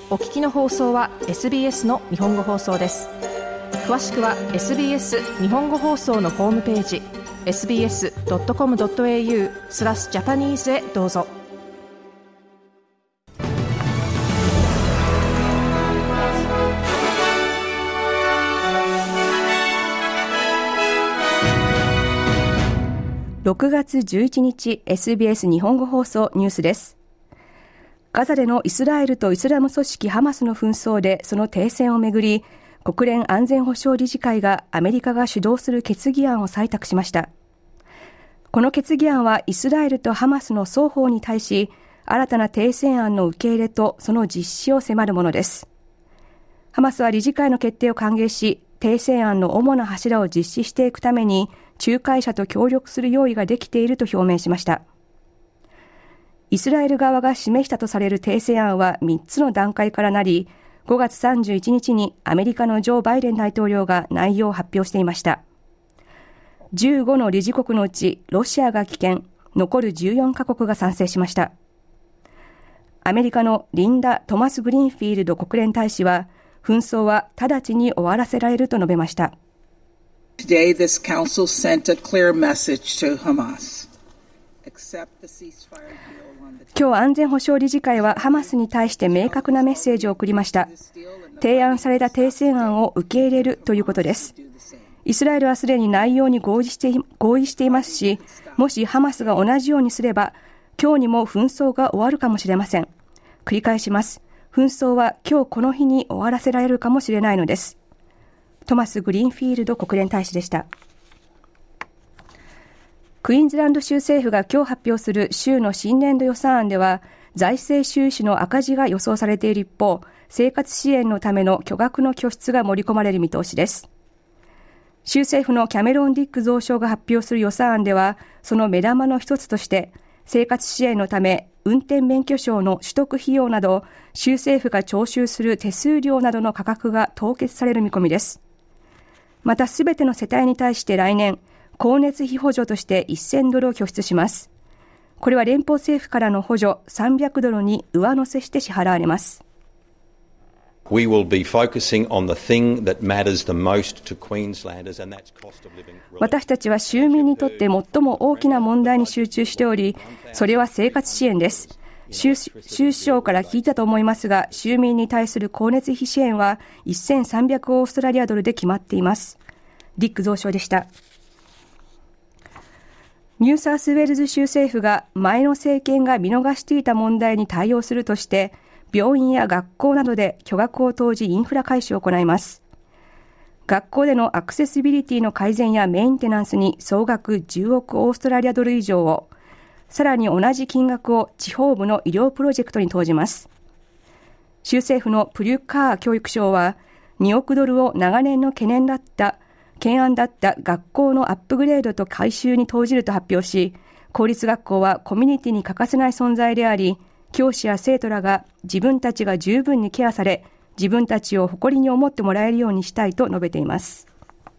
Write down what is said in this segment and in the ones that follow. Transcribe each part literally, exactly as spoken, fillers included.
お聞きの放送は エスビーエス の日本語放送です。詳しくは エスビーエス 日本語放送のホームページ エスビーエスドットコムドットエーユー スラスジャパニーズへどうぞ。ろくがつじゅういちにち エスビーエス 日本語放送ニュースです。ガザでのイスラエルとイスラム組織ハマスの紛争でその停戦をめぐり、国連安全保障理事会がアメリカが主導する決議案を採択しました。この決議案はイスラエルとハマスの双方に対し、新たな停戦案の受け入れとその実施を迫るものです。ハマスは理事会の決定を歓迎し、停戦案の主な柱を実施していくために仲介者と協力する用意ができていると表明しました。イスラエル側が示したとされる停戦案はみっつの段階からなり、ごがつさんじゅういちにちにアメリカのジョー・バイデン大統領が内容を発表していました。じゅうごの理事国のうちロシアが棄権、残るじゅうよんかこくが賛成しました。アメリカのリンダ・トマス・グリーンフィールド国連大使は、紛争は直ちに終わらせられると述べました。 Today, this council sent a clear message to Hamas. 今日安全保障理事会はハマスに対して明確なメッセージを送りました。提案された停戦案を受け入れるということです。イスラエルはすでに内容に合意して、合意していますし、もしハマスが同じようにすれば、今日にも紛争が終わるかもしれません。繰り返します。紛争は今日この日に終わらせられるかもしれないのです。トマス・グリーンフィールド国連大使でした。クイーンズランド州政府が今日発表する州の新年度予算案では、財政収支の赤字が予想されている一方、生活支援のための巨額の拠出が盛り込まれる見通しです。州政府のキャメロン・ディック増相が発表する予算案では、その目玉の一つとして、生活支援のため運転免許証の取得費用など、州政府が徴収する手数料などの価格が凍結される見込みです。また、すべての世帯に対して来年、光熱費補助としてせんドルを拠出します。これは連邦政府からの補助さんびゃくドルに上乗せして支払われます。 We will be focusing on the thing that matters the most to Queenslanders, and that's cost of living. 私たちは州民にとって最も大きな問題に集中しており、それは生活支援です。州首相から聞いたと思いますが、州民に対する光熱費支援はせんさんびゃくオーストラリアドルで決まっています。ディック増相でした。ニューサウスウェールズ州政府が前の政権が見逃していた問題に対応するとして、病院や学校などで巨額を投じインフラ改修を行います。学校でのアクセシビリティの改善やメンテナンスに総額じゅうおくオーストラリアドル以上を、さらに同じ金額を地方部の医療プロジェクトに投じます。州政府のプリュッカー教育省はにおくドルを長年の懸念だった懸案だった学校のアップグレードと改修に投じると発表し、公立学校はコミュニティに欠かせない存在であり、教師や生徒らが自分たちが十分にケアされ、自分たちを誇りに思ってもらえるようにしたいと述べています。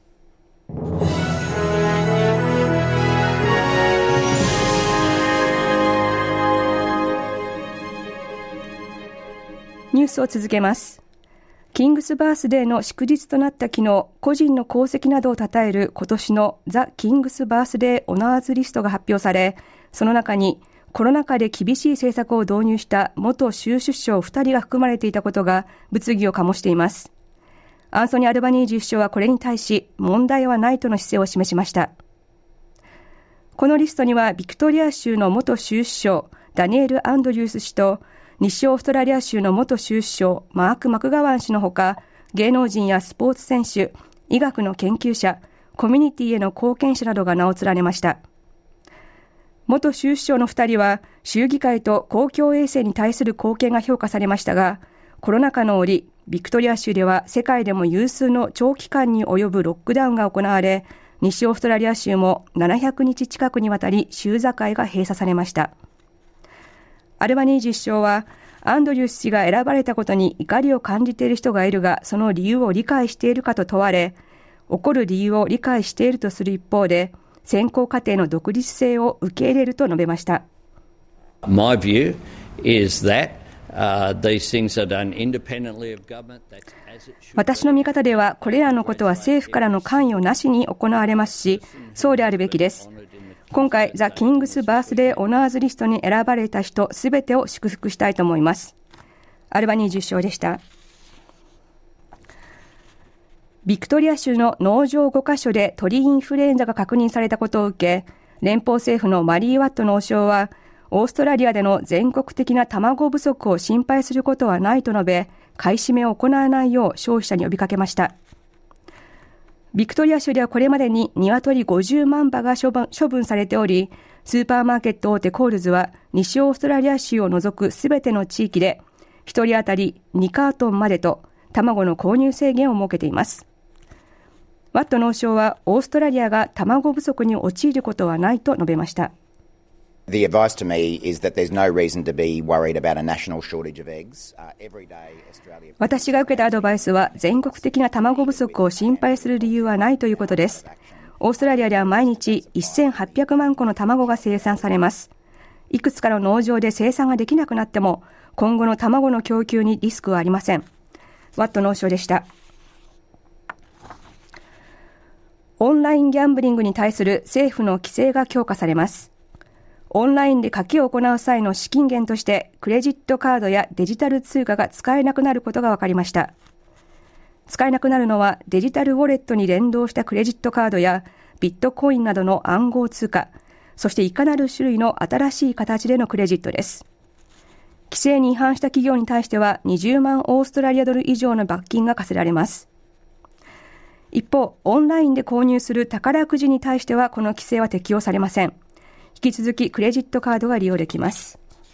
ニュースを続けます。キングスバースデーの祝日となった昨日、個人の功績などを称える今年のザ・キングスバースデーオナーズリストが発表され、その中にコロナ禍で厳しい政策を導入した元州首相ふたりが含まれていたことが物議を醸しています。アンソニー・アルバニージー首相はこれに対し問題はないとの姿勢を示しました。このリストにはビクトリア州の元州首相ダニエル・アンドリュース氏と西オーストラリア州の元州首相マーク・マクガワン氏のほか、芸能人やスポーツ選手、医学の研究者、コミュニティへの貢献者などが名を連ねました。元州首相のふたりは州議会と公共衛生に対する貢献が評価されましたが、コロナ禍の折、ビクトリア州では世界でも有数の長期間に及ぶロックダウンが行われ、西オーストラリア州もななひゃくにち近くにわたり州境が閉鎖されました。アルバニージー首相は、アンドリュース氏が選ばれたことに怒りを感じている人がいるが、その理由を理解しているかと問われ、起こる理由を理解しているとする一方で、選考過程の独立性を受け入れると述べました。 My view is that 私の見方では、これらのことは政府からの関与なしに行われますし、そうであるべきです。今回、ザ・キングス・バースデー・オナーズリストに選ばれた人すべてを祝福したいと思います。アルバニージ首相でした。ビクトリア州の農場ごカ所で鳥インフルエンザが確認されたことを受け、連邦政府のマリー・ワット農相は、オーストラリアでの全国的な卵不足を心配することはないと述べ、買い占めを行わないよう消費者に呼びかけました。ビクトリア州ではこれまでに鶏ごじゅうまんばが処分、処分されており、スーパーマーケット大手コールズは西オーストラリア州を除くすべての地域でひとり当たりにカートンまでと卵の購入制限を設けています。ワット農相はオーストラリアが卵不足に陥ることはないと述べました。 The advice to me is that there's no reason to be worried about a national shortage of eggs. Uh, every day Australia... 私が受けたアドバイスは、全国的な卵不足を心配する理由はないということです。オーストラリアでは毎日せんはっぴゃくまんこの卵が生産されます。いくつかの農場で生産ができなくなっても、今後の卵の供給にリスクはありません。ワット農相でした。オンラインギャンブリングに対する政府の規制が強化されます。オンラインで賭けを行う際の資金源として、クレジットカードやデジタル通貨が使えなくなることが分かりました。使えなくなるのは、デジタルウォレットに連動したクレジットカードやビットコインなどの暗号通貨、そしていかなる種類の新しい形でのクレジットです。規制に違反した企業に対してはにじゅうまんオーストラリアドル以上の罰金が課せられます。一方、オンラインで購入する宝くじに対してはこの規制は適用されません。引き続きクレジットカードが利用できます。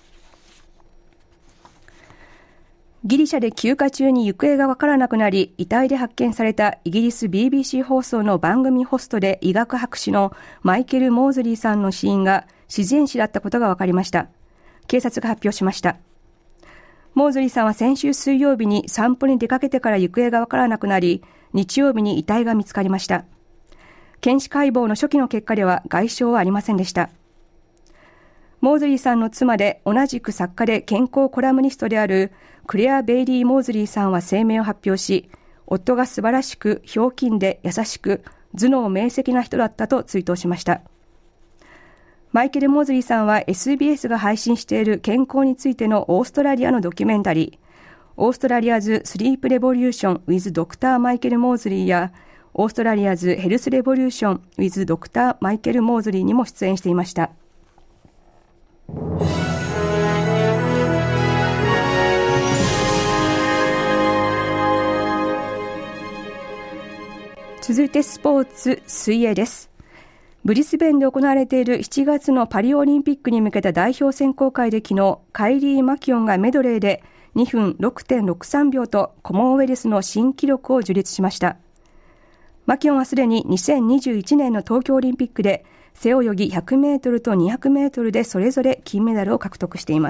ギリシャで休暇中に行方がわからなくなり、遺体で発見されたイギリス ビービーシー 放送の番組ホストで医学博士のマイケル・モーズリーさんの死因が自然死だったことが分かりました。警察が発表しました。モーズリーさんは先週水曜日に散歩に出かけてから行方がわからなくなり、日曜日に遺体が見つかりました。検視解剖の初期の結果では外傷はありませんでした。モーズリーさんの妻で同じく作家で健康コラムニストであるクレア・ベイリー・モーズリーさんは声明を発表し、夫が素晴らしくひょうきんで優しく頭脳明晰な人だったと追悼しました。マイケル・モーズリーさんは エスビーエス が配信している健康についてのオーストラリアのドキュメンタリー、オーストラリアズ・スリープ・レボリューション with ドクター・マイケル・モーズリーやオーストラリアズ・ヘルス・レボリューション with ドクター・マイケル・モーズリーにも出演していました。続いてスポーツ、水泳です。ブリスベンで行われているしちがつのパリオリンピックに向けた代表選考会で昨日、カイリー・マキオンがメドレーでにふん ろくてんろくさんびょうとコモンウェルスの新記録を樹立しました。マキオンはすでににせんにじゅういちねんの東京オリンピックで背泳ぎひゃくメートルとにひゃくメートルでそれぞれ金メダルを獲得しています。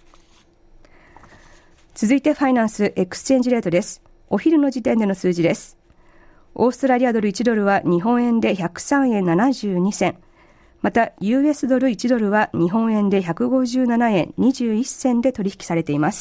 続いてファイナンスエクスチェンジレートです。お昼の時点での数字です。オーストラリアドルいちドルは日本円でひゃくさんえんななじゅうにせん。また ユーエス ドルいちドルは日本円でひゃくごじゅうななえんにじゅういっせんで取引されています。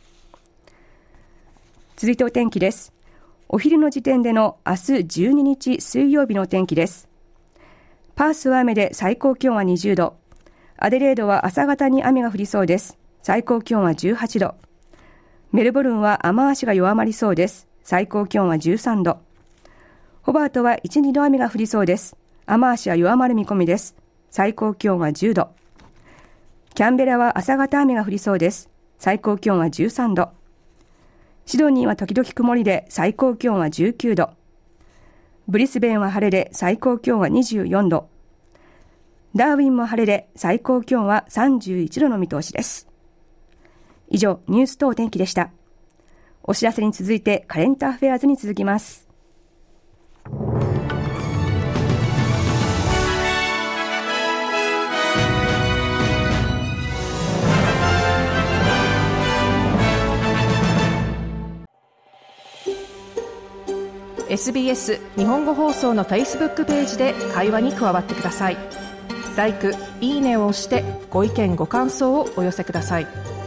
続いてお天気です。お昼の時点での明日じゅうににち水曜日のお天気です。パースは雨で最高気温はにじゅうど。アデレードは朝方に雨が降りそうです。最高気温はじゅうはちど。メルボルンは雨足が弱まりそうです。最高気温はじゅうさんど。ホバートはいち、にど雨が降りそうです。雨足は弱まる見込みです。最高気温はじゅうど。キャンベラは朝方雨が降りそうです。最高気温はじゅうさんど。シドニーは時々曇りで最高気温はじゅうきゅうど。ブリスベンは晴れで最高気温はにじゅうよんど。ダーウィンも晴れで最高気温はさんじゅういちどの見通しです。以上、ニュースとお天気でした。お知らせに続いてカレントアフェアーズに続きます。 エスビーエス 日本語放送の Facebook ページで会話に加わってください。ライク、いいねを押してご意見ご感想をお寄せください。